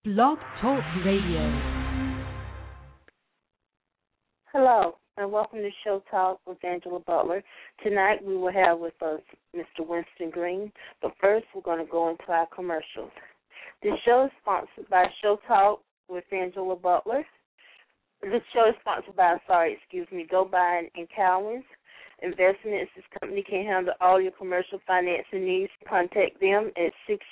Blog Talk Radio. Hello, and welcome to Show Talk with Angela Butler. Tonight we will have with us Mr. Winston Green, but first we're going to go into our commercials. This show is sponsored by Show Talk with Angela Butler. This show is sponsored by, Go Buying and Cowens Investments. This company can handle all your commercial financing needs. Contact them at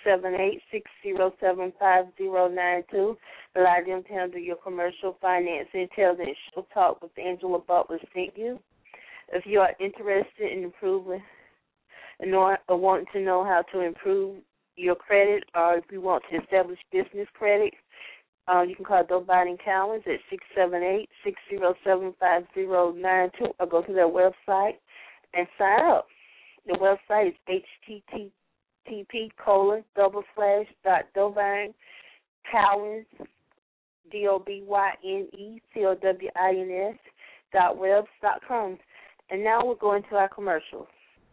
678-607-5092. Allow them to handle your commercial financing. Tell them Show Talk with Angela Butler sent you. If you are interested in improving or wanting to know how to improve your credit, or if you want to establish business credit, you can call Go Buying and Cowens at 678-607-5092 or go to their website and sign up. The website is http://.dobyne-cowens, DOBYNECOWINS.webs.com. And now we're going to our commercials.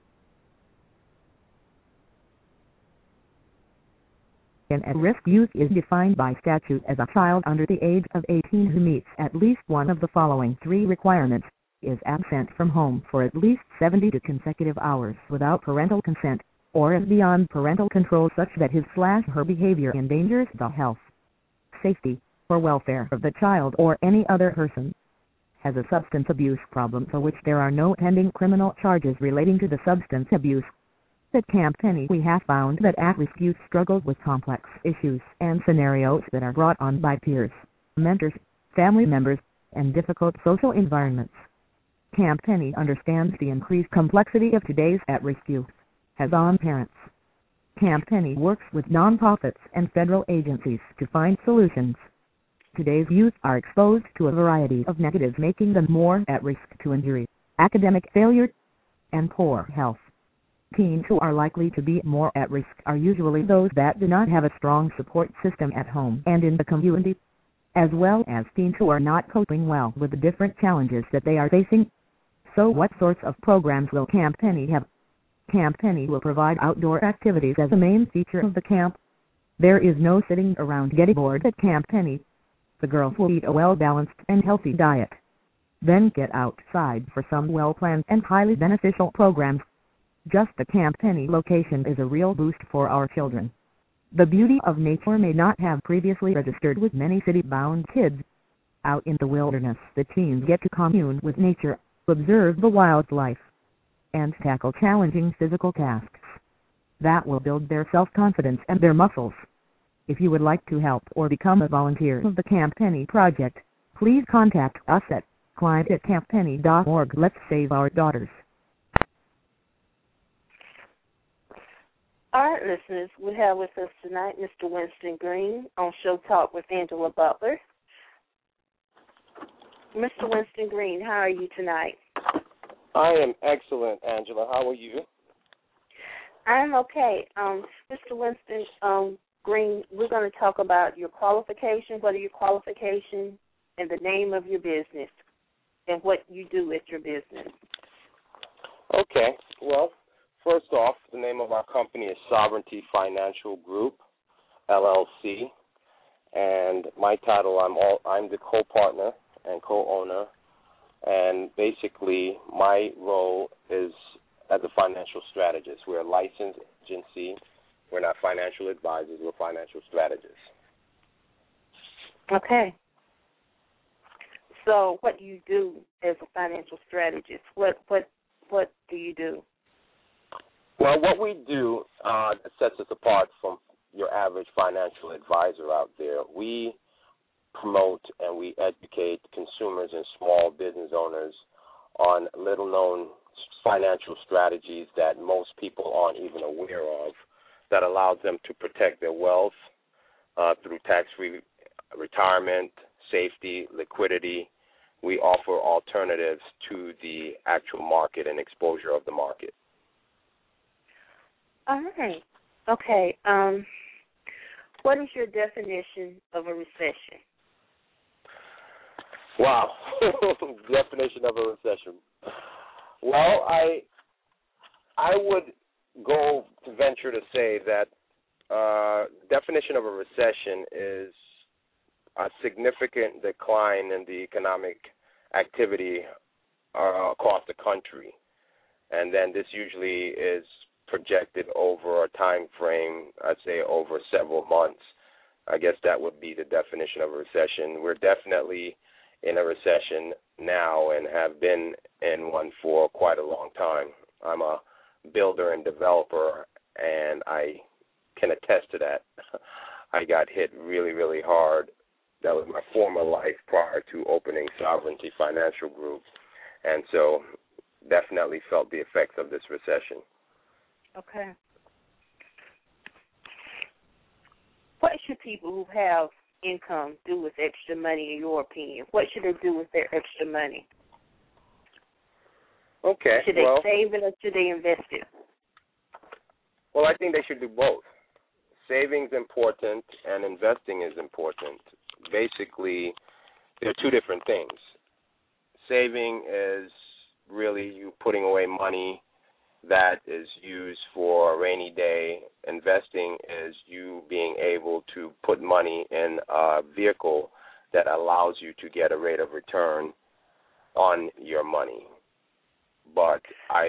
An at-risk youth is defined by statute as a child under the age of 18 who meets at least one of the following three requirements: is absent from home for at least 72 consecutive hours without parental consent, or is beyond parental control such that his/her behavior endangers the health, safety, or welfare of the child or any other person, has a substance abuse problem for which there are no pending criminal charges relating to the substance abuse. At Camp Penny, we have found that at-risk youth struggle with complex issues and scenarios that are brought on by peers, mentors, family members, and difficult social environments. Camp Penny understands the increased complexity of today's at-risk youth, as on parents. Camp Penny works with nonprofits and federal agencies to find solutions. Today's youth are exposed to a variety of negatives, making them more at risk to injury, academic failure, and poor health. Teens who are likely to be more at risk are usually those that do not have a strong support system at home and in the community, as well as teens who are not coping well with the different challenges that they are facing. So what sorts of programs will Camp Penny have? Camp Penny will provide outdoor activities as a main feature of the camp. There is no sitting around getting bored at Camp Penny. The girls will eat a well-balanced and healthy diet, then get outside for some well-planned and highly beneficial programs. Just the Camp Penny location is a real boost for our children. The beauty of nature may not have previously registered with many city-bound kids. Out in the wilderness, the teens get to commune with nature, observe the wildlife, and tackle challenging physical tasks that will build their self-confidence and their muscles. If you would like to help or become a volunteer of the Camp Penny Project, please contact us at client@camppenny.org. Let's save our daughters. All right, listeners, we have with us tonight Mr. Winston Green on Show Talk with Angela Butler. Mr. Winston Green, how are you tonight? I am excellent, Angela. How are you? I'm okay. Mr. Winston Green, we're going to talk about your qualifications, what are your qualifications, and the name of your business, and what you do with your business. Okay. Well, first off, the name of our company is Sovereignty Financial Group, LLC, and my title, I'm the co-partner and co-owner, and basically my role is as a financial strategist. We're a licensed agency. We're not financial advisors. We're financial strategists. Okay. So what do you do as a financial strategist? What do you do? Well, what we do sets us apart from your average financial advisor out there. We promote and we educate consumers and small business owners on little-known financial strategies that most people aren't even aware of, that allows them to protect their wealth through tax-free retirement, safety, liquidity. We offer alternatives to the actual market and exposure of the market. All right. Okay. What is your definition of a recession? Wow. Definition of a recession. Well, I would go to venture to say that definition of a recession is a significant decline in the economic activity across the country. And then this usually is projected over a time frame, I'd say over several months. I guess that would be the definition of a recession. We're definitely in a recession now and have been in one for quite a long time. I'm a builder and developer, and I can attest to that. I got hit really, really hard. That was my former life prior to opening Sovereignty Financial Group, and so definitely felt the effects of this recession. Okay. What should people who have income do with extra money, in your opinion? What should they do with their extra money? Okay. Should they save it or should they invest it? Well, I think they should do both. Saving's important and investing is important. Basically, they're two different things. Saving is really you putting away money that is used for a rainy day. Investing is you being able to put money in a vehicle that allows you to get a rate of return on your money. But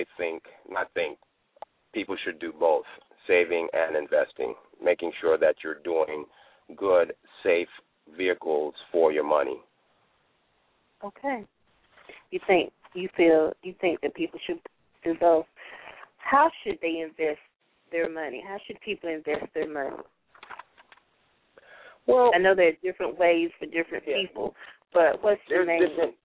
people should do both, saving and investing, making sure that you're doing good, safe vehicles for your money. Okay. You think that people should do both. How should they invest their money? How should people invest their money? Well, I know there are different ways for different people, but what's the main?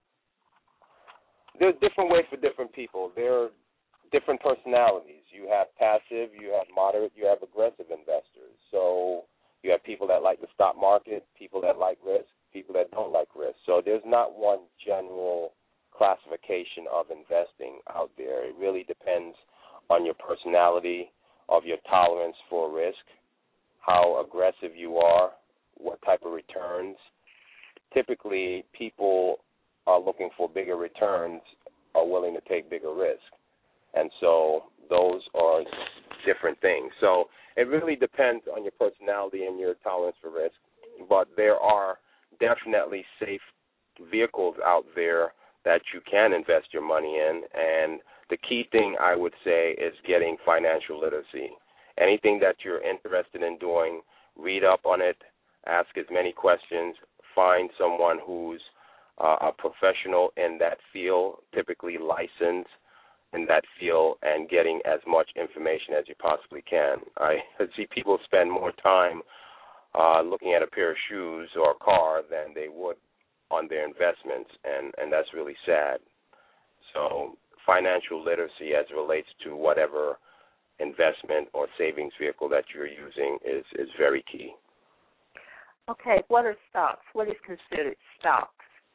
There's different ways for different people. There are different personalities. You have passive, you have moderate, you have aggressive investors. So you have people that like the stock market, people that like risk, people that don't like risk. So there's not one general classification of investing out there. It really depends on your personality, of your tolerance for risk, how aggressive you are, what type of returns. Typically, people are looking for bigger returns, are willing to take bigger risk. And so those are different things. So it really depends on your personality and your tolerance for risk. But there are definitely safe vehicles out there that you can invest your money in. And the key thing I would say is getting financial literacy. Anything that you're interested in doing, read up on it, ask as many questions, find someone who's a professional in that field, typically licensed in that field, and getting as much information as you possibly can. I see people spend more time looking at a pair of shoes or a car than they would on their investments, and that's really sad. So financial literacy as it relates to whatever investment or savings vehicle that you're using is very key. Okay, what are stocks? What is considered stocks?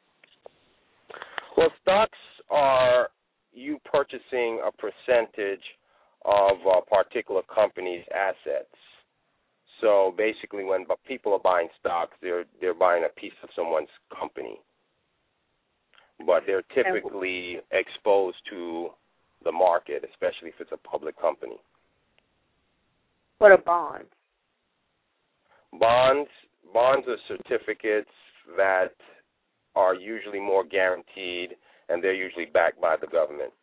Well, stocks are you purchasing a percentage of a particular company's assets. So basically, when people are buying stocks, they're buying a piece of someone's company. But they're typically exposed to the market, especially if it's a public company. What are bonds? Bonds are certificates that are usually more guaranteed, and they're usually backed by the government.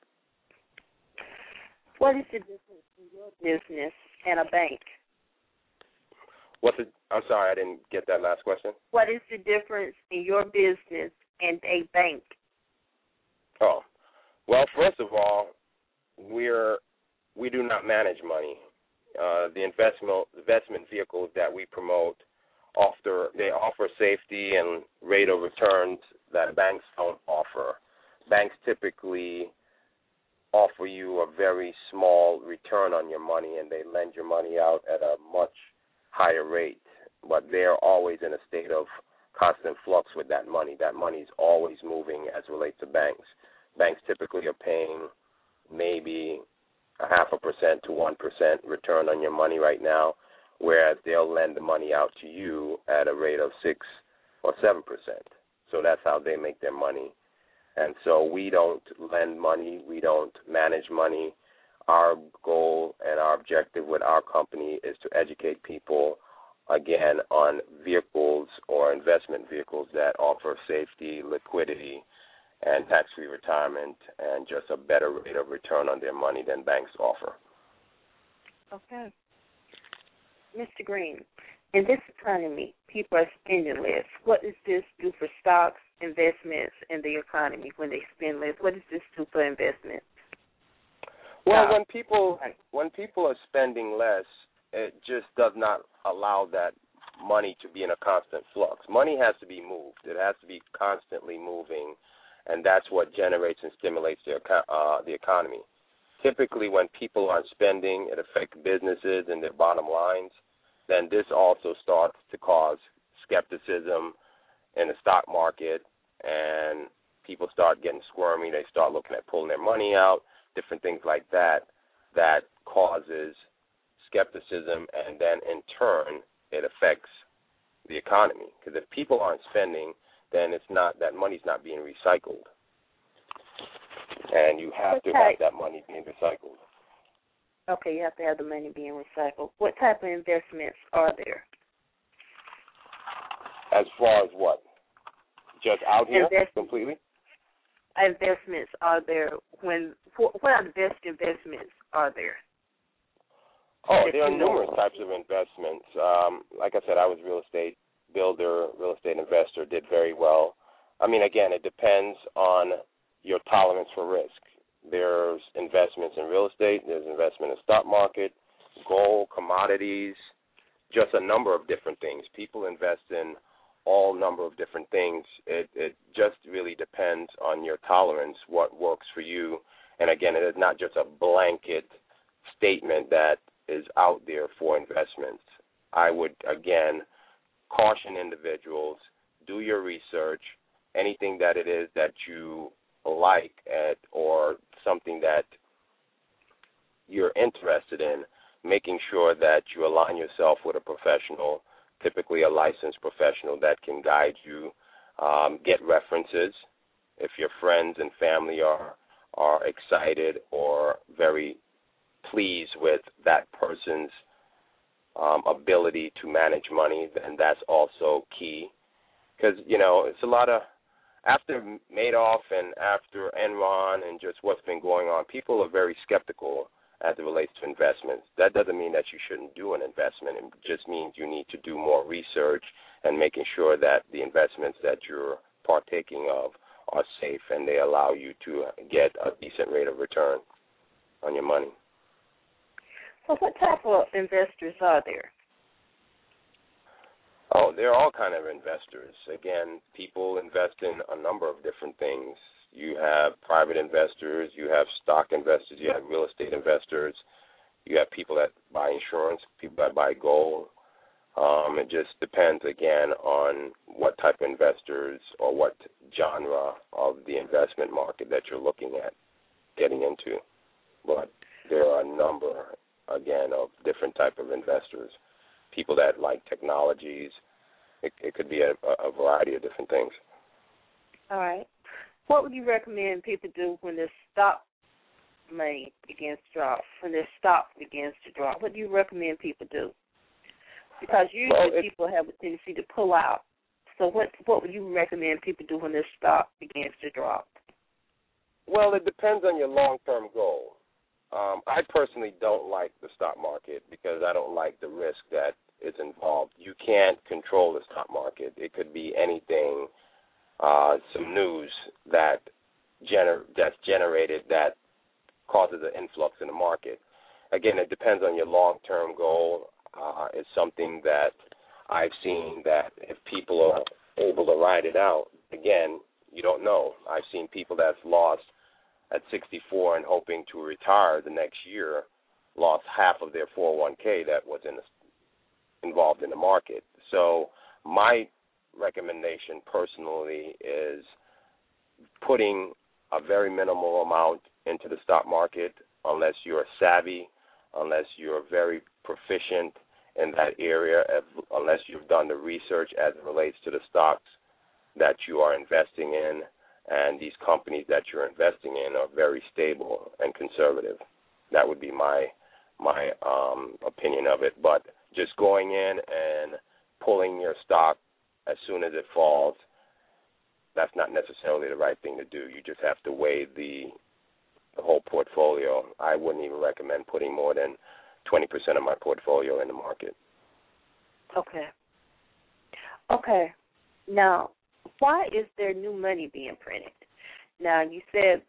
What is the difference in your business and a bank? I'm sorry, I didn't get that last question. What is the difference in your business and a bank? Oh, well, first of all, we do not manage money. The investment vehicles that we promote offer safety and rate of returns that banks don't offer. Banks typically offer you a very small return on your money, and they lend your money out at a much higher rate. But they're always in a state of constant flux with that money. That money is always moving as it relates to banks. Banks typically are paying maybe 0.5% to 1% return on your money right now, whereas they'll lend the money out to you at a rate of 6 or 7%. So that's how they make their money. And so we don't lend money. We don't manage money. Our goal and our objective with our company is to educate people, again, on vehicles or investment vehicles that offer safety, liquidity, and tax-free retirement, and just a better rate of return on their money than banks offer. Okay. Mr. Green, in this economy, people are spending less. What does this do for stocks, investments, and the economy when they spend less? What does this do for investments? Well, when people are spending less, it just does not allow that money to be in a constant flux. Money has to be moved. It has to be constantly moving, and that's what generates and stimulates the economy. Typically, when people aren't spending, it affects businesses and their bottom lines. Then this also starts to cause skepticism in the stock market, and people start getting squirmy. They start looking at pulling their money out, different things like that, that causes skepticism, and then in turn it affects the economy. Because if people aren't spending, then it's not, that money's not being recycled. And you have to have that money being recycled. Okay, you have to have the money being recycled. What type of investments are there? As far as what? Just out here completely? Investments are there. What are the best investments are there? Oh, there are numerous types of investments. Like I said, I was a real estate builder, real estate investor, did very well. I mean, again, it depends on your tolerance for risk. There's investments in real estate. There's investment in the stock market, gold, commodities, just a number of different things. People invest in all number of different things. It just really depends on your tolerance, what works for you. And, again, it is not just a blanket statement that is out there for investments. I would, again, caution individuals, do your research, anything that it is that you like or something that you're interested in, making sure that you align yourself with a professional, typically a licensed professional that can guide you, get references. If your friends and family are excited or very pleased with that person's ability to manage money, then that's also key. Because, it's a lot of, after Madoff and after Enron and just what's been going on, people are very skeptical as it relates to investments. That doesn't mean that you shouldn't do an investment. It just means you need to do more research and making sure that the investments that you're partaking of are safe and they allow you to get a decent rate of return on your money. So what type of investors are there? Oh, there are all kind of investors. Again, people invest in a number of different things. You have private investors, you have stock investors, you have real estate investors, you have people that buy insurance, people that buy gold. It just depends, again, on what type of investors or what genre of the investment market that you're looking at getting into. But there are a number, again, of different type of investors. People that like technologies. It could be a variety of different things. All right. What would you recommend people do when their stock money begins to drop, when their stock begins to drop? What do you recommend people do? Because usually people have a tendency to pull out. So what would you recommend people do when their stock begins to drop? Well, it depends on your long-term goal. I personally don't like the stock market because I don't like the risk that is involved. You can't control the stock market. It could be anything, some news that's generated that causes an influx in the market. Again, it depends on your long-term goal. It's something that I've seen that if people are able to ride it out, again, you don't know. I've seen people that's lost at 64 and hoping to retire the next year, lost half of their 401k that was involved in the market. So my recommendation personally is putting a very minimal amount into the stock market unless you're savvy, unless you're very proficient in that area, unless you've done the research as it relates to the stocks that you are investing in, and these companies that you're investing in are very stable and conservative. That would be my opinion of it. But just going in and pulling your stock as soon as it falls, that's not necessarily the right thing to do. You just have to weigh the whole portfolio. I wouldn't even recommend putting more than 20% of my portfolio in the market. Okay. Okay. Now, why is there new money being printed? Now, you said,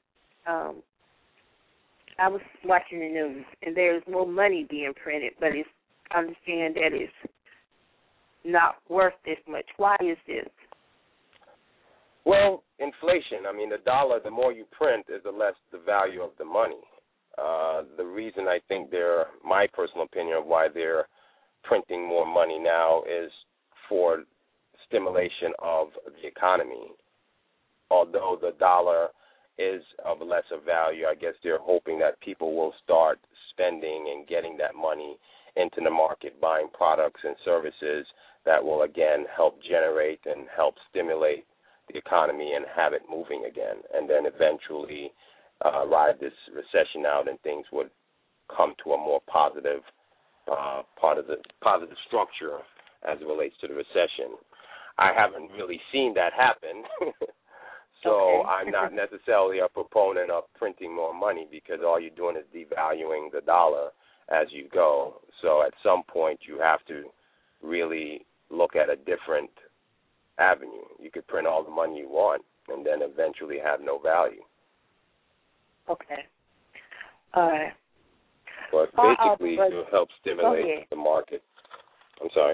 I was watching the news, and there's more money being printed, but I understand that it's not worth this much. Why is this? Well, inflation. I mean, the dollar, the more you print, is the less the value of the money. The reason I think my personal opinion of why they're printing more money now is for stimulation of the economy. Although the dollar is of lesser value, I guess they're hoping that people will start spending and getting that money into the market, buying products and services that will, again, help generate and help stimulate the economy and have it moving again, and then eventually ride this recession out and things would come to a more positive positive structure as it relates to the recession. I haven't really seen that happen, so okay. I'm not necessarily a proponent of printing more money because all you're doing is devaluing the dollar as you go. So at some point you have to really look at a different avenue. You could print all the money you want and then eventually have no value. Okay. All right. But basically to help stimulate the market. I'm sorry.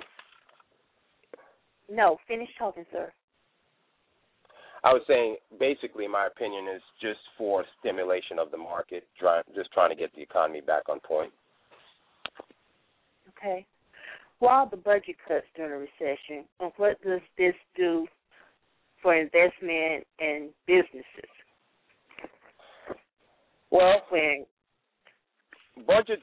No, finish talking, sir. I was saying basically my opinion is just for stimulation of the market, just trying to get the economy back on point. Okay. While the budget cuts during a recession, what does this do for investment and businesses? Well, when budget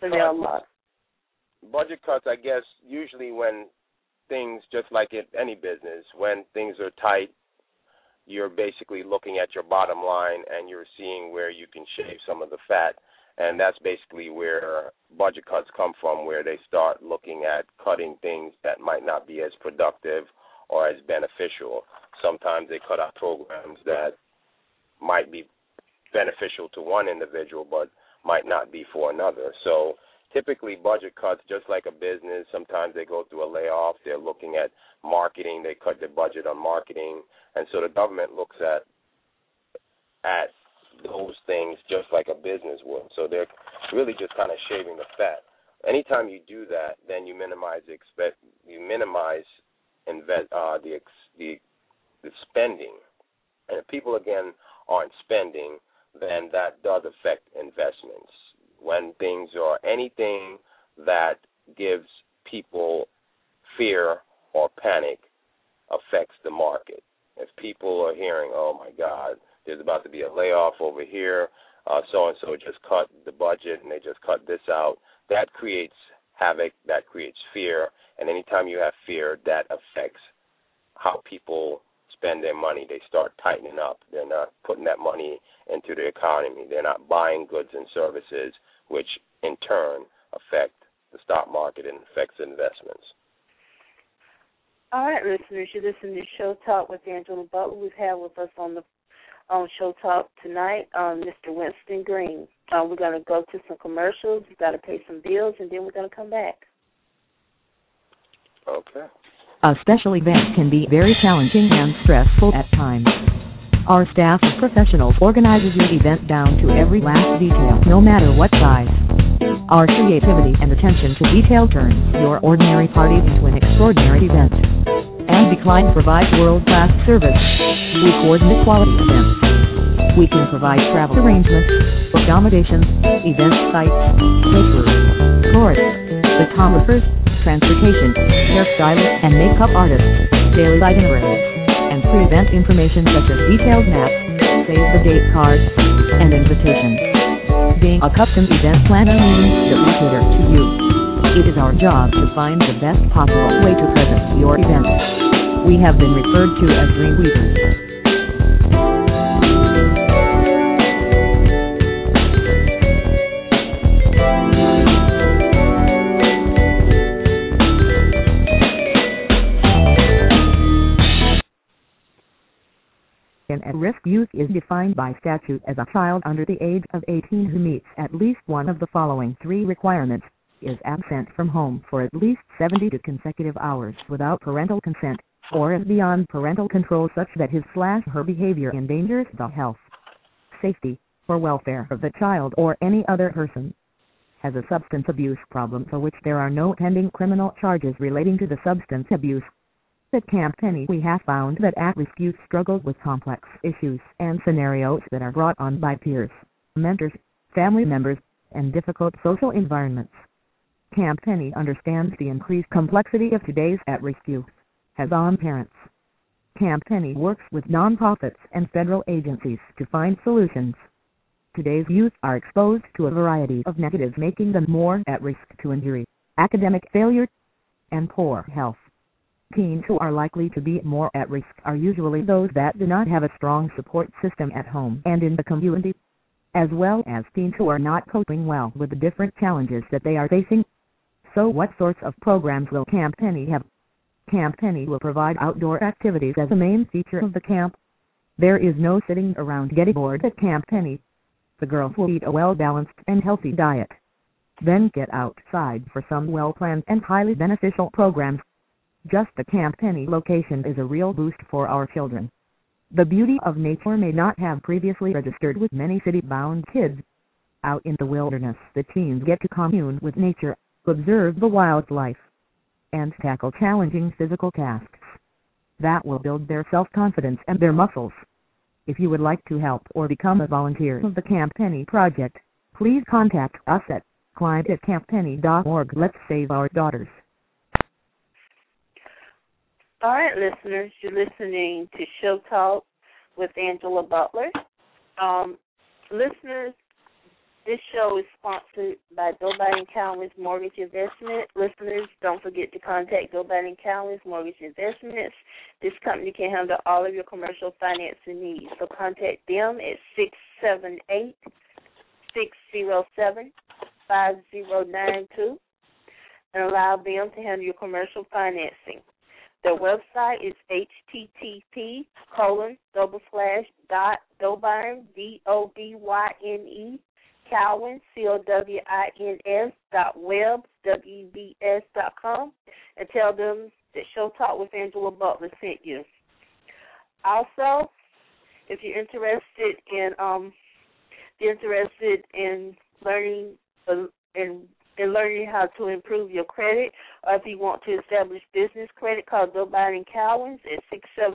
cuts, I guess, usually when things, just like in any business, when things are tight, you're basically looking at your bottom line and you're seeing where you can shave some of the fat. And that's basically where budget cuts come from, where they start looking at cutting things that might not be as productive or as beneficial. Sometimes they cut out programs that might be beneficial to one individual but might not be for another. So typically budget cuts, just like a business, sometimes they go through a layoff. They're looking at marketing. They cut their budget on marketing. And so the government looks at those things just like a business would. So they're really just kind of shaving the fat. Anytime you do that, then you minimize the spending. And if people, again, aren't spending, then that does affect investments. When things are anything that gives people fear or panic affects the market. If people are hearing, oh, my God, there's about to be a layoff over here, so-and-so just cut the budget and they just cut this out, that creates havoc, that creates fear, and anytime you have fear, that affects how people spend their money. They start tightening up. They're not putting that money into the economy. They're not buying goods and services, which in turn affect the stock market and affects investments. All right, listeners, you listen to Show Talk with Angela Butler. We've had with us on Show Talk tonight, Mr. Winston Green. We're going to go to some commercials. We've got to pay some bills, and then we're going to come back. Okay. A special event can be very challenging and stressful at times. Our staff of professionals organizes your event down to every last detail, no matter what size. Our creativity and attention to detail turns your ordinary party into an extraordinary event. And Decline provides world-class service. We coordinate quality events. We can provide travel arrangements, accommodations, event sites, caterers, tourists, photographers, transportation, hairstylists and makeup artists, daily itineraries, and pre-event information such as detailed maps, save-the-date cards, and invitations. Being a custom event planner means that we cater to you. It is our job to find the best possible way to present your event. We have been referred to as Dreamweavers. An at-risk youth is defined by statute as a child under the age of 18 who meets at least one of the following three requirements, is absent from home for at least 72 consecutive hours without parental consent, or is beyond parental control such that his/her behavior endangers the health, safety, or welfare of the child or any other person. Has a substance abuse problem for which there are no pending criminal charges relating to the substance abuse. At Camp Penny we have found that at-risk youth struggle with complex issues and scenarios that are brought on by peers, mentors, family members, and difficult social environments. Camp Penny understands the increased complexity of today's at-risk youth, has on parents. Camp Penny works with nonprofits and federal agencies to find solutions. Today's youth are exposed to a variety of negatives making them more at risk to injury, academic failure, and poor health. Teens who are likely to be more at risk are usually those that do not have a strong support system at home and in the community, as well as teens who are not coping well with the different challenges that they are facing. So what sorts of programs will Camp Penny have? Camp Penny will provide outdoor activities as a main feature of the camp. There is no sitting around getting bored at Camp Penny. The girls will eat a well-balanced and healthy diet, then get outside for some well-planned and highly beneficial programs. Just the Camp Penny location is a real boost for our children. The beauty of nature may not have previously registered with many city-bound kids. Out in the wilderness, the teens get to commune with nature, observe the wildlife, and tackle challenging physical tasks that will build their self-confidence and their muscles. If you would like to help or become a volunteer of the Camp Penny Project, please contact us at client@camppenny.org. Let's save our daughters. All right, listeners, you're listening to Show Talk with Angela Butler. Listeners, this show is sponsored by Doe Biden Cowan's Mortgage Investment. Listeners, don't forget to contact Doe Biden Cowan's Mortgage Investments. This company can handle all of your commercial financing needs. So contact them at 678-607-5092 and allow them to handle your commercial financing. Their website is http://.doebyne, DOBYNE, Cowan, COWINS.webs.com, and tell them that Show Talk with Angela Butler sent you. Also, if you're interested in learning learning how to improve your credit, or if you want to establish business credit, call Doe Biden Cowans at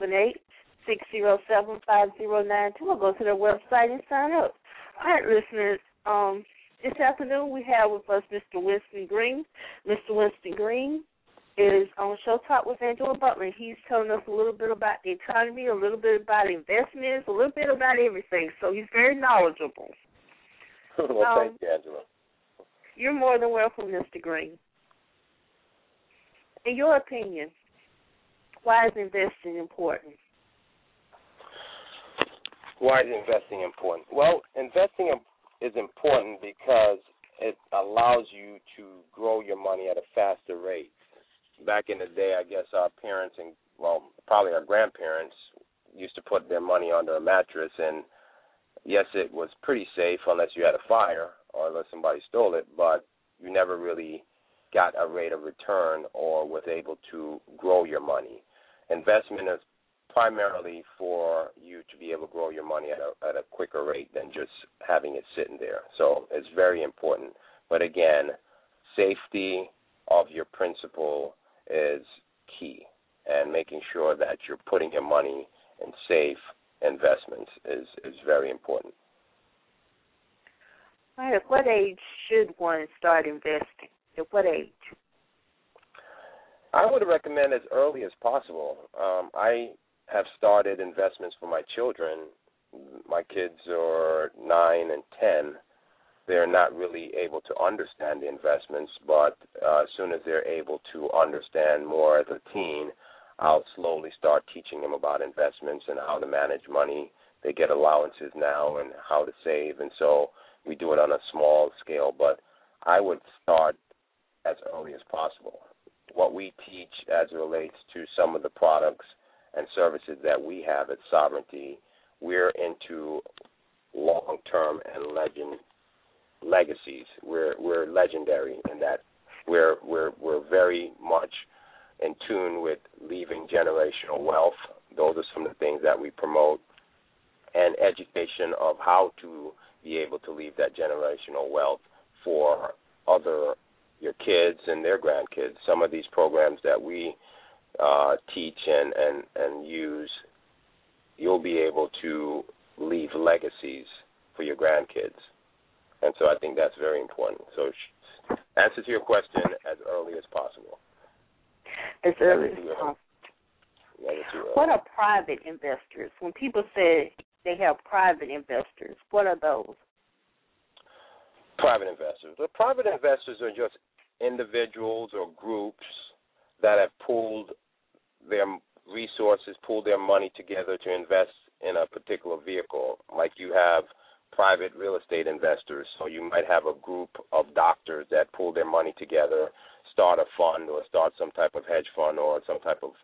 678-607-5092, or go to their website and sign up. All right, listeners. This afternoon we have with us Mr. Winston Green. Mr. Winston Green is on Show Talk with Angela Butler. He's telling us a little bit about the economy, a little bit about investments, a little bit about everything. So he's very knowledgeable. Well, thank you, Angela. You're more than welcome, Mr. Green. In your opinion, why is investing important? Why is investing important? Well, investing is important because it allows you to grow your money at a faster rate. Back in the day, I guess our parents and, probably our grandparents used to put their money under a mattress, and yes, it was pretty safe unless you had a fire or unless somebody stole it, but you never really got a rate of return or was able to grow your money. Investment is primarily for you to be able to grow your money at a quicker rate than just having it sitting there. So it's very important. But again, safety of your principal is key, and making sure that you're putting your money in safe investments is very important. All right, at what age should one start investing? At what age? I would recommend as early as possible. I have started investments for my children. My kids are 9 and 10. They're not really able to understand the investments, but as soon as they're able to understand more as a teen, I'll slowly start teaching them about investments and how to manage money. They get allowances now and how to save, and so we do it on a small scale, but I would start as early as possible. What we teach as it relates to some of the products and services that we have at Sovereignty, we're into long-term and legacies. We're legendary in that we're very much in tune with leaving generational wealth. Those are some of the things that we promote, and education of how to be able to leave that generational wealth for your kids and their grandkids. Some of these programs that we teach and use, you'll be able to leave legacies for your grandkids. And so I think that's very important. So answer to your question as early as possible. As early as possible. What are private investors? When people say they have private investors, what are those? Private investors. The private investors are just individuals or groups that have pooled their resources, pooled their money together to invest in a particular vehicle. Like you have private real estate investors. So you might have a group of doctors that pool their money together, start a fund or start some type of hedge fund or some type of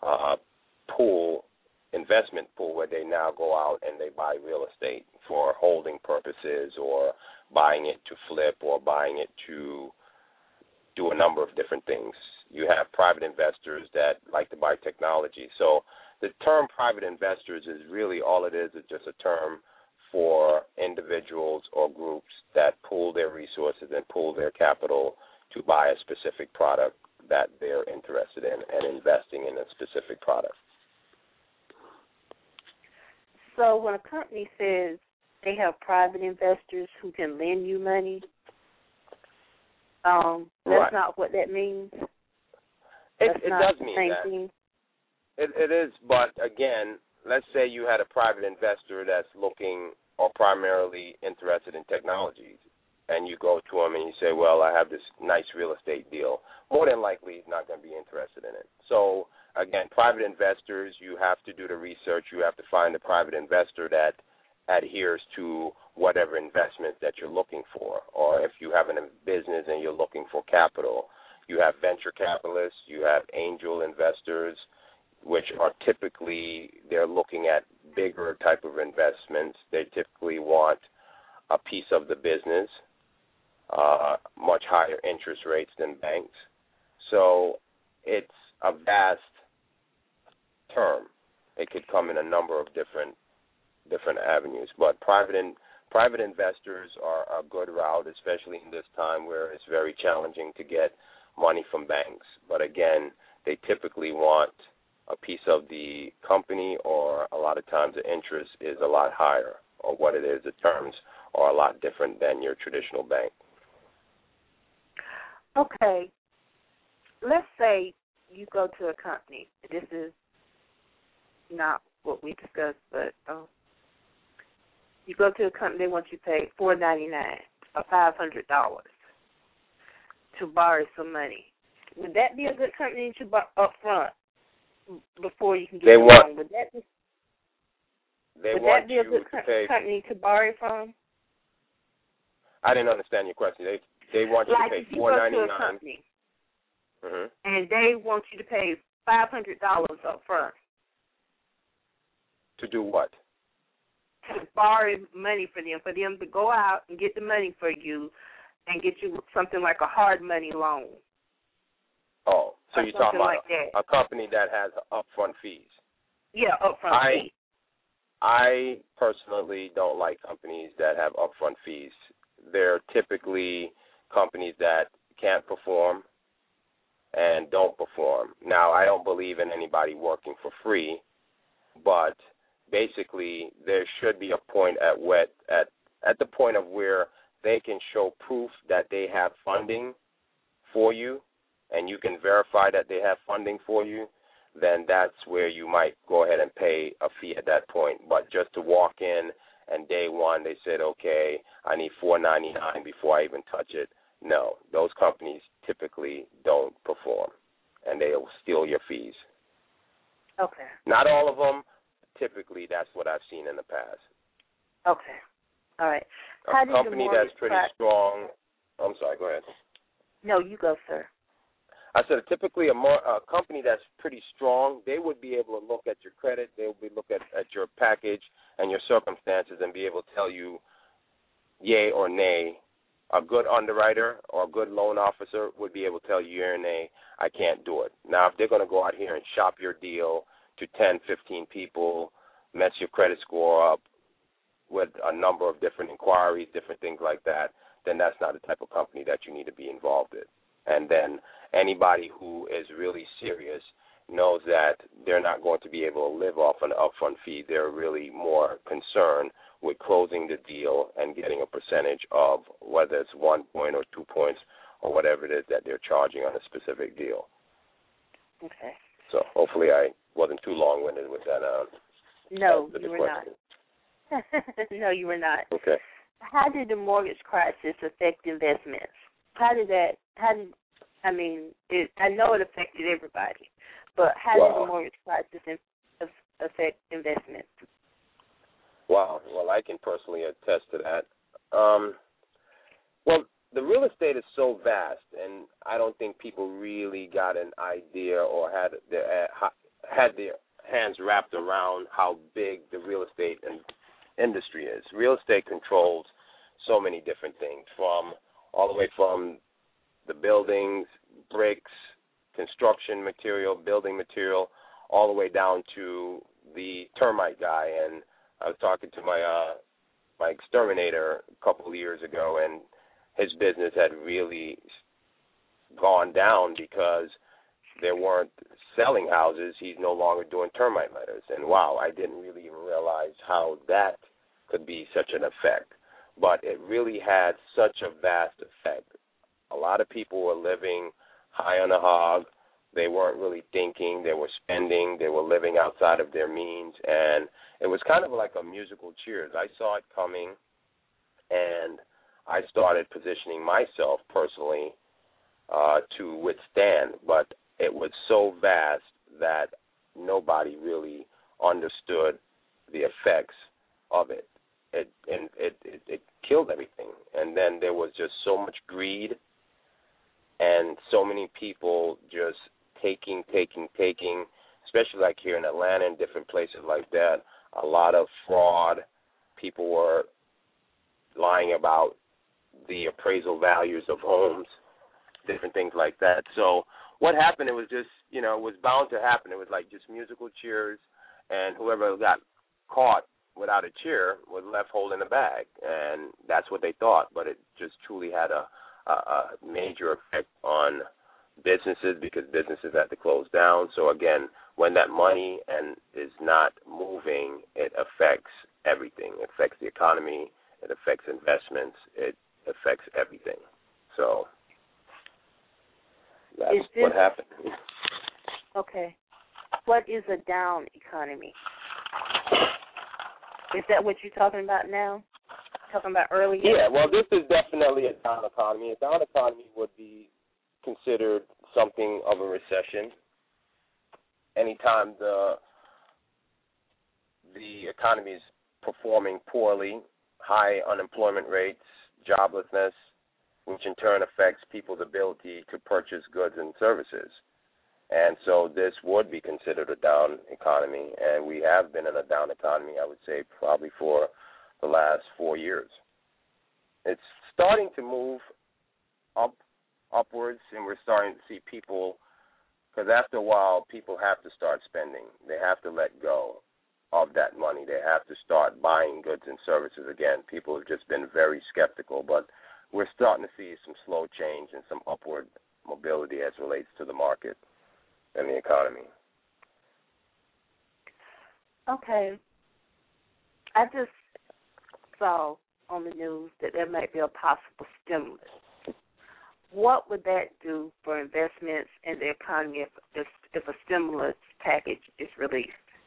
investment pool where they now go out and they buy real estate for holding purposes or buying it to flip or buying it to do a number of different things. You have private investors that like to buy technology. So the term private investors is really all it is just a term for individuals or groups that pool their resources and pool their capital to buy a specific product that they're interested in and investing in a specific product. So when a company says they have private investors who can lend you money, that's not what that means? It does mean that. Thing? It is, but again, let's say you had a private investor that's looking or primarily interested in technologies, and you go to him and you say, well, I have this nice real estate deal. More than likely, he's not going to be interested in it. So, again, private investors, you have to do the research. You have to find a private investor that adheres to whatever investment that you're looking for. Or if you have a business and you're looking for capital, you have venture capitalists, you have angel investors, which are typically, they're looking at bigger type of investments. They typically want a piece of the business, much higher interest rates than banks. So it's a vast term. It could come in a number of different avenues. But private investors are a good route, especially in this time where it's very challenging to get money from banks. But again, they typically want a piece of the company, or a lot of times the interest is a lot higher, or what it is, the terms are a lot different than your traditional bank. Okay. Let's say you go to a company. This is not what we discussed, but you go to a company, they want you to pay $4.99 or $500 to borrow some money. Would that be a good company to buy up front before you can get it wrong? Would that be a good company to borrow from? I didn't understand your question. They want you to pay $4.99. Like if you go to a company, and they want you to pay $500 up front. To do what? To borrow money for them to go out and get the money for you and get you something like a hard money loan. Oh, so you're talking about like a company that has upfront fees. Yeah, upfront fees. I personally don't like companies that have upfront fees. They're typically companies that can't perform and don't perform. Now, I don't believe in anybody working for free, but basically there should be a point at the point of where they can show proof that they have funding for you, and you can verify that they have funding for you, then that's where you might go ahead and pay a fee at that point. But just to walk in and day one they said, okay, I need $4.99 before I even touch it, no, those companies typically don't perform, and they'll steal your fees. Okay. Not all of them. Typically, that's what I've seen in the past. Okay. All right. A company that's pretty strong. I'm sorry, go ahead. No, you go, sir. I said typically a company that's pretty strong, they would be able to look at your credit, they would be look at your package and your circumstances and be able to tell you yay or nay. A good underwriter or a good loan officer would be able to tell you yay or nay, I can't do it. Now, if they're going to go out here and shop your deal to 10, 15 people, mess your credit score up with a number of different inquiries, different things like that, then that's not the type of company that you need to be involved in. And then anybody who is really serious knows that they're not going to be able to live off an upfront fee. They're really more concerned with closing the deal and getting a percentage of whether it's 1 point or 2 points or whatever it is that they're charging on a specific deal. Okay. So hopefully I wasn't too long-winded with that. No, you were not. No, you were not. Okay. How did the mortgage crisis affect investments? I know it affected everybody, but how did the mortgage crisis affect investments? Wow. Well, I can personally attest to that. Well, the real estate is so vast, and I don't think people really got an idea or had their hands wrapped around how big the real estate industry is. Real estate controls so many different things, from all the way from the buildings, bricks, construction material, building material, all the way down to the termite guy. And I was talking to my exterminator a couple of years ago, and his business had really gone down because they weren't selling houses. He's no longer doing termite letters. And, wow, I didn't really even realize how that could be such an effect. But it really had such a vast effect. A lot of people were living high on the hog. They weren't really thinking. They were spending. They were living outside of their means. And it was kind of like a musical Cheers. I saw it coming, and I started positioning myself personally to withstand. But it was so vast that nobody really understood the effects of it. It killed everything. And then there was just so much greed and so many people just taking, especially like here in Atlanta and different places like that. A lot of fraud. People were lying about the appraisal values of homes, different things like that. So what happened, it was just, it was bound to happen. It was like just musical chairs, and whoever got caught without a chair was left holding the bag, and that's what they thought. But it just truly had a major effect on businesses because businesses had to close down. So again, when that money is not moving, it affects everything. It affects the economy. It affects investments. It affects everything. So that's what happened. Okay. What is a down economy? Is that what you're talking about now? Talking about earlier? Yeah, well, this is definitely a down economy. A down economy would be considered something of a recession. Anytime the economy is performing poorly, high unemployment rates, joblessness, which in turn affects people's ability to purchase goods and services. And so this would be considered a down economy, and we have been in a down economy, I would say, probably for the last 4 years. It's starting to move upwards, and we're starting to see people, because after a while, people have to start spending. They have to let go of that money. They have to start buying goods and services again. People have just been very skeptical, but we're starting to see some slow change and some upward mobility as relates to the market and the economy. Okay. I just saw on the news that there might be a possible stimulus. What would that do for investments and the economy if a stimulus package is released?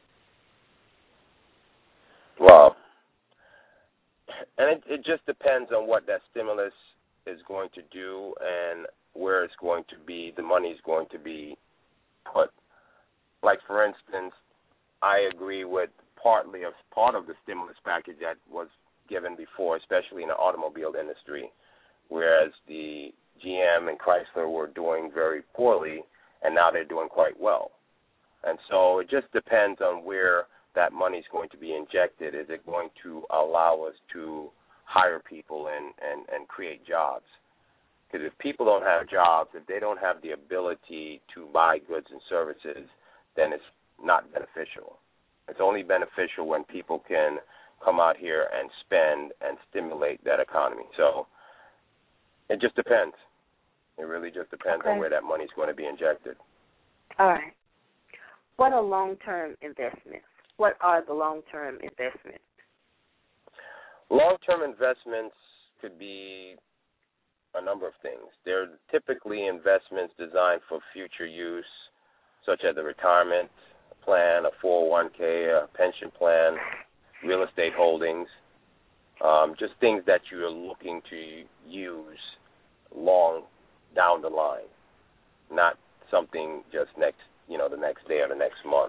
Well, and it just depends on what that stimulus is going to do and where it's going to be, the money is going to be put. Like, for instance, I agree with part of the stimulus package that was given before, especially in the automobile industry, whereas the GM and Chrysler were doing very poorly, and now they're doing quite well. And so it just depends on where that money is going to be injected. Is it going to allow us to hire people and create jobs? Because if people don't have jobs, if they don't have the ability to buy goods and services, then it's not beneficial. It's only beneficial when people can come out here and spend and stimulate that economy. So it just depends. It really just depends on where that money is going to be injected. All right. What are long-term investments? What are the long-term investments? Long-term investments could be a number of things. They're typically investments designed for future use, such as a retirement plan, a 401k, a pension plan, real estate holdings, just things that you're looking to use long down the line, not something just the next day or the next month.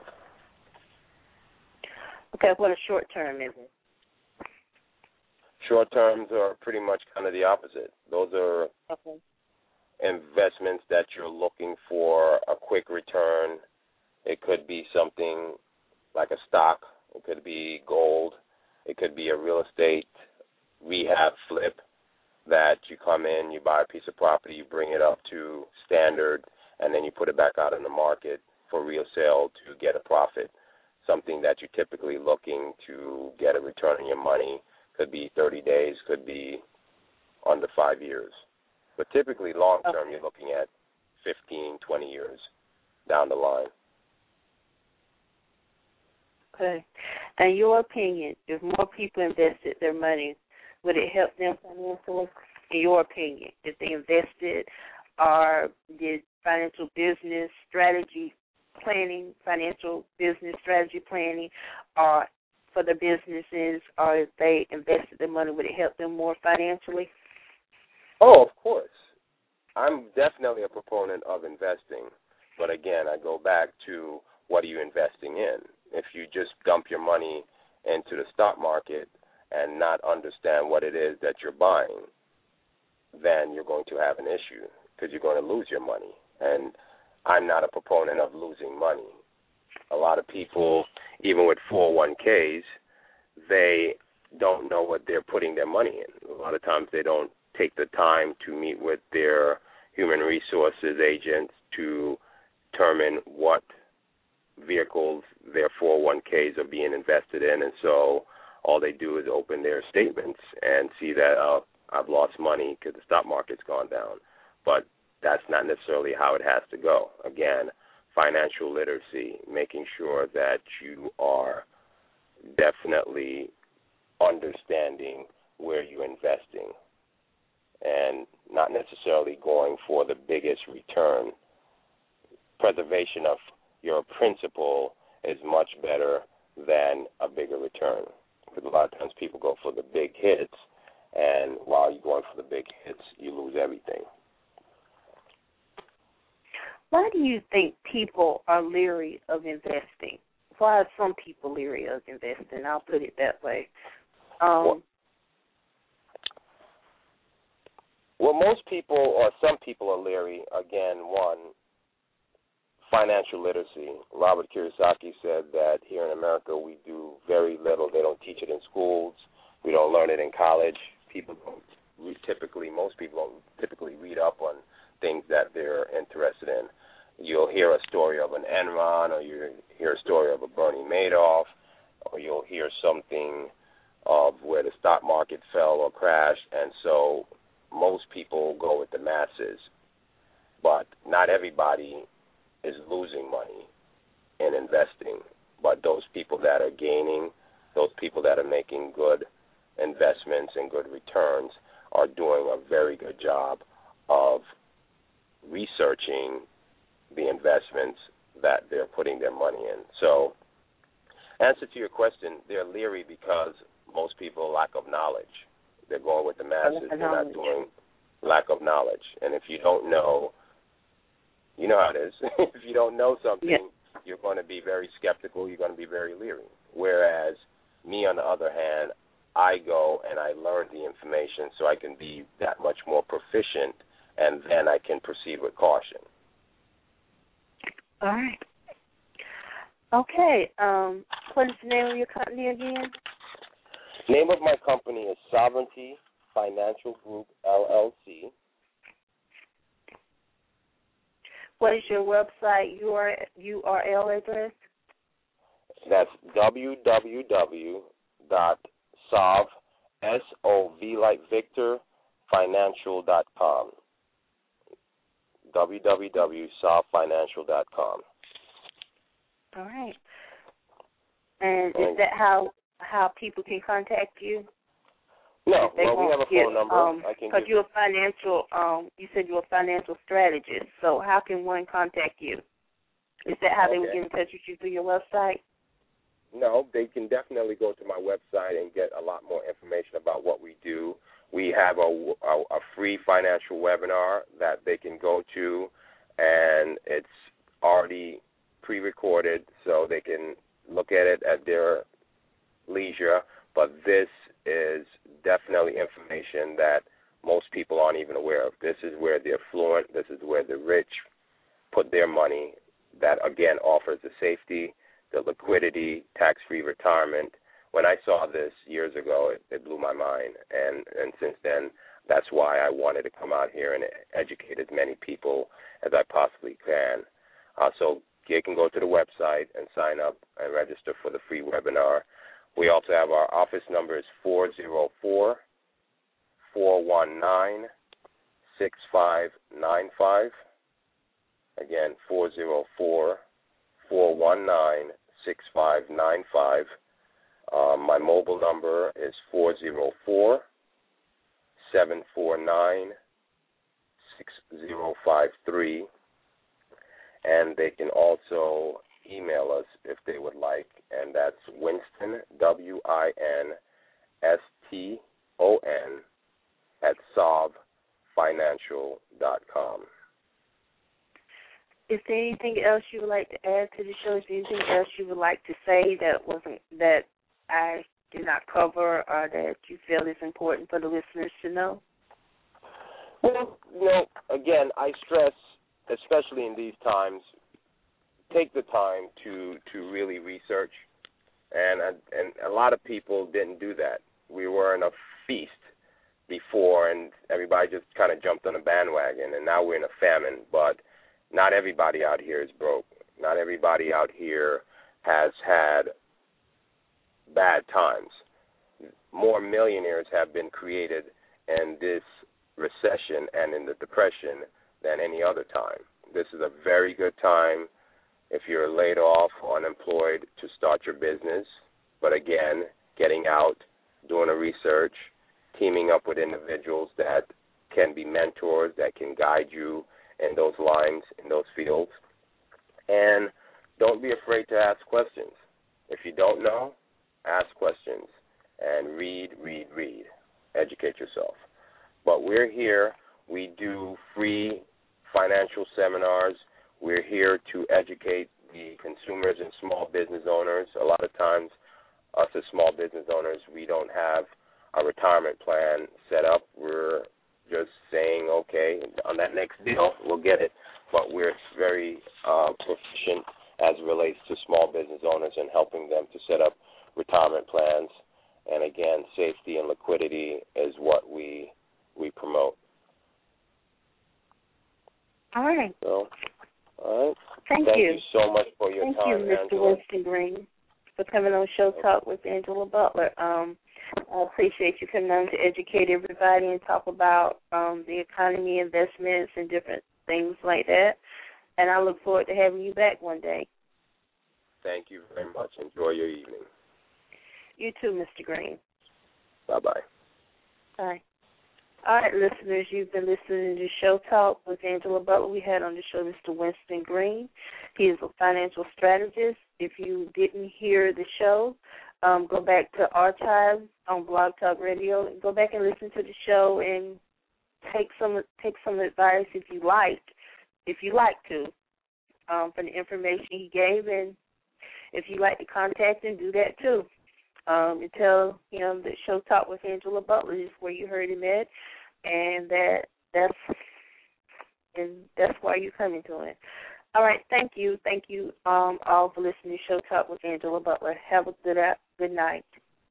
Okay, what a short-term is it? Short terms are pretty much kind of the opposite. Those are investments that you're looking for a quick return. It could be something like a stock. It could be gold. It could be a real estate rehab flip that you come in, you buy a piece of property, you bring it up to standard, and then you put it back out in the market for real sale to get a profit. Something that you're typically looking to get a return on your money. Could be 30 days, could be under 5 years. But typically long-term, you're looking at 15, 20 years down the line. Okay. In your opinion, if more people invested their money, would it help them financially? In your opinion, if they invested or did financial business strategy planning or for their businesses, or if they invested their money, would it help them more financially? Oh, of course. I'm definitely a proponent of investing. But again, I go back to what are you investing in? If you just dump your money into the stock market and not understand what it is that you're buying, then you're going to have an issue because you're going to lose your money. And I'm not a proponent of losing money. A lot of people, even with 401ks, they don't know what they're putting their money in. A lot of times they don't take the time to meet with their human resources agents to determine what vehicles their 401ks are being invested in. And so all they do is open their statements and see that, I've lost money because the stock market's gone down. But that's not necessarily how it has to go. Again, financial literacy, making sure that you are definitely understanding where you're investing and not necessarily going for the biggest return. Preservation of your principal is much better than a bigger return, because a lot of times people go for the big hits, and while you're going for the big hits, you lose everything. Why do you think people are leery of investing? Why are some people leery of investing? I'll put it that way. Well, most people or some people are leery. Again, one, financial literacy. Robert Kiyosaki said that here in America we do very little. They don't teach it in schools. We don't learn it in college. Most people don't typically read up on things that they're interested in. You'll hear a story of an Enron, or you hear a story of a Bernie Madoff, or you'll hear something of where the stock market fell or crashed, and so most people go with the masses. But not everybody is losing money in investing. But those people that are gaining, those people that are making good investments and good returns are doing a very good job of researching the investments that they're putting their money in. So, answer to your question, they're leery because most people lack of knowledge. They're going with the masses. They're not doing lack of knowledge. And if you don't know, you know how it is. If you don't know something, you're going to be very skeptical. You're going to be very leery. Whereas me, on the other hand, I go and I learn the information so I can be that much more proficient and then I can proceed with caution. All right. Okay. What is the name of your company again? Name of my company is Sovereignty Financial Group, LLC. What is your website URL address? That's www.sov, S-O-V like Victor, financial.com. www.sovfinancial.com. All right. And is that how people can contact you? No, well, we have a phone number. Because you're a financial, you said you're a financial strategist. So how can one contact you? Is that how they would get in touch with you through your website? No, they can definitely go to my website and get a lot more information about what we do. We have a free financial webinar that they can go to, and it's already pre-recorded, so they can look at it at their leisure. But this is definitely information that most people aren't even aware of. This is where the affluent, this is where the rich put their money, that, again, offers the safety, the liquidity, tax-free retirement. When I saw this years ago, it blew my mind, and since then, that's why I wanted to come out here and educate as many people as I possibly can. So you can go to the website and sign up and register for the free webinar. We also have our office number is 404-419-6595. Again, 404-419-6595. My mobile number is 404-749-6053. And they can also email us if they would like, and that's Winston, WINSTON, @sovfinancial.com. Is there anything else you would like to add to the show? Is there anything else you would like to say that I did not cover, or that you feel is important for the listeners to know? Well, again, I stress, especially in these times, take the time to really research, and a lot of people didn't do that. We were in a feast before, and everybody just kind of jumped on a bandwagon, and now we're in a famine. But not everybody out here is broke. Not everybody out here has had bad times. More millionaires have been created in this recession and in the depression than any other time. This is a very good time if you're laid off or unemployed to start your business. But again, getting out, doing a research, teaming up with individuals that can be mentors, that can guide you in those lines, in those fields. And don't be afraid to ask questions. If you don't know, ask questions and read. Educate yourself. But we're here. We do free financial seminars. We're here to educate the consumers and small business owners. A lot of times, us as small business owners, we don't have a retirement plan set up. We're just saying, okay, on that next deal, we'll get it. But we're very proficient as it relates to small business owners and helping them to set up retirement plans. And again, safety and liquidity is what we promote. All right. So, all right. Thank you so much for your time, Thank you, Mr. Angela. Winston Green, for coming on Show Talk with Angela Butler. I appreciate you coming on to educate everybody and talk about the economy, investments, and different things like that. And I look forward to having you back one day. Thank you very much. Enjoy your evening. You too, Mr. Green. Bye-bye. Bye. All right, listeners, you've been listening to Show Talk with Angela Butler. We had on the show Mr. Winston Green. He is a financial strategist. If you didn't hear the show, go back to archives on Blog Talk Radio. Go back and listen to the show and take some advice if you like to, from the information he gave. And if you like to contact him, do that too. And tell him that Show Talk with Angela Butler is where you heard him at, and that's and that's why you're coming to it. All right, thank you. Thank you all for listening to Show Talk with Angela Butler. Have a good night.